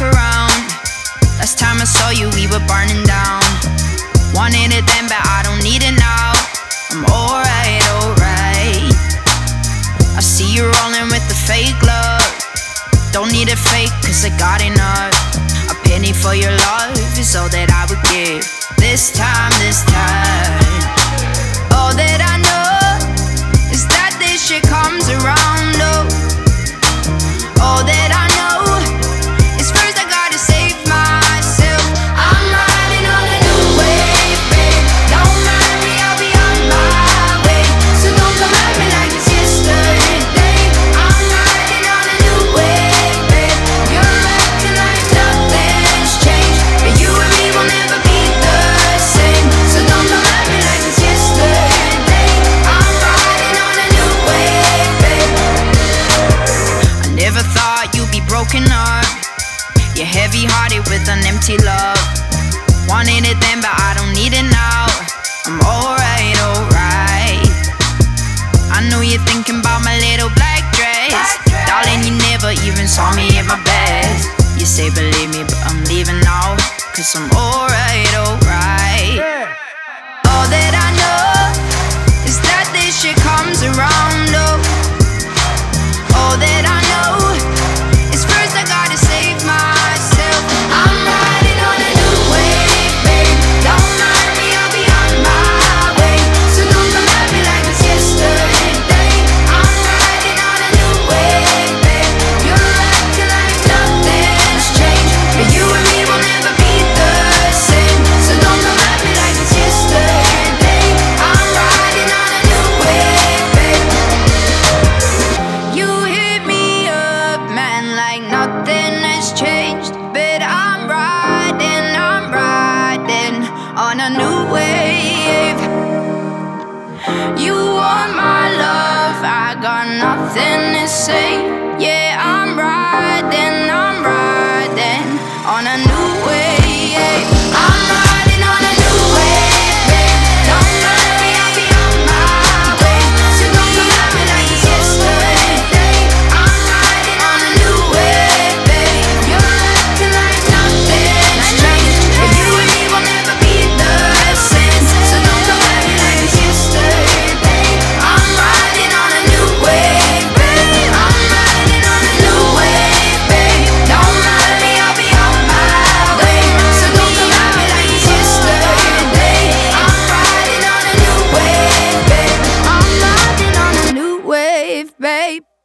back around. Last time I saw you, we were burning down. Wanted it then, but I don't need it now. I'm alright, alright. I see you rolling with the fake love. Don't need it fake, cause I got enough. A penny for your love is all that I would give. This time, this time. All that I know is that this shit comes around, oh. All that I know is first I gotta save myself. I'm riding on a new wave, babe. Don't mind me, I'll be on my way. So don't come at me like it's yesterday. I'm riding on a new wave, babe. You're acting like nothing's changed, but you and me will never be the same. So don't come at me like it's yesterday. I'm riding on a new wave, babe. I never thought you'd be broken up. You're heavy-hearted with an empty love. Wanted it then, but I don't need it now. I'm alright, alright. I know you're thinking about my little black dress. Darling, you never even saw me at my best. You say believe me, but I'm leaving now, cause I'm alright, alright. All that I know is that this shit comes around, oh. All that I know is first I gotta save myself. I'm riding on a new wave, babe. Don't mind me, I'll be on my way. So don't come at me like it's yesterday. I'm riding on a new wave, babe. You're acting like nothing's changed, but you and me will never be the same. So don't come at me like it's yesterday. I'm riding on a new wave, babe. You hit me up, man, like nothing has changed, but I'm riding on a new wave. You want my love, I got nothing to say. Yeah, I'm riding on a new wave. I'm riding on a new wave, babe. Don't mind me, I'll be on my way. So don't come at me like it's yesterday. I'm riding on a new wave, babe. You're acting like nothing's changed, but you and me will never be the same. So don't come at me like it's yesterday. I'm riding on a new wave, babe. I'm riding on a new wave, babe. Don't mind me, I'll be on my way. So don't come at me like it's yesterday. I'm riding on a new wave, babe. I'm riding on a new wave, babe.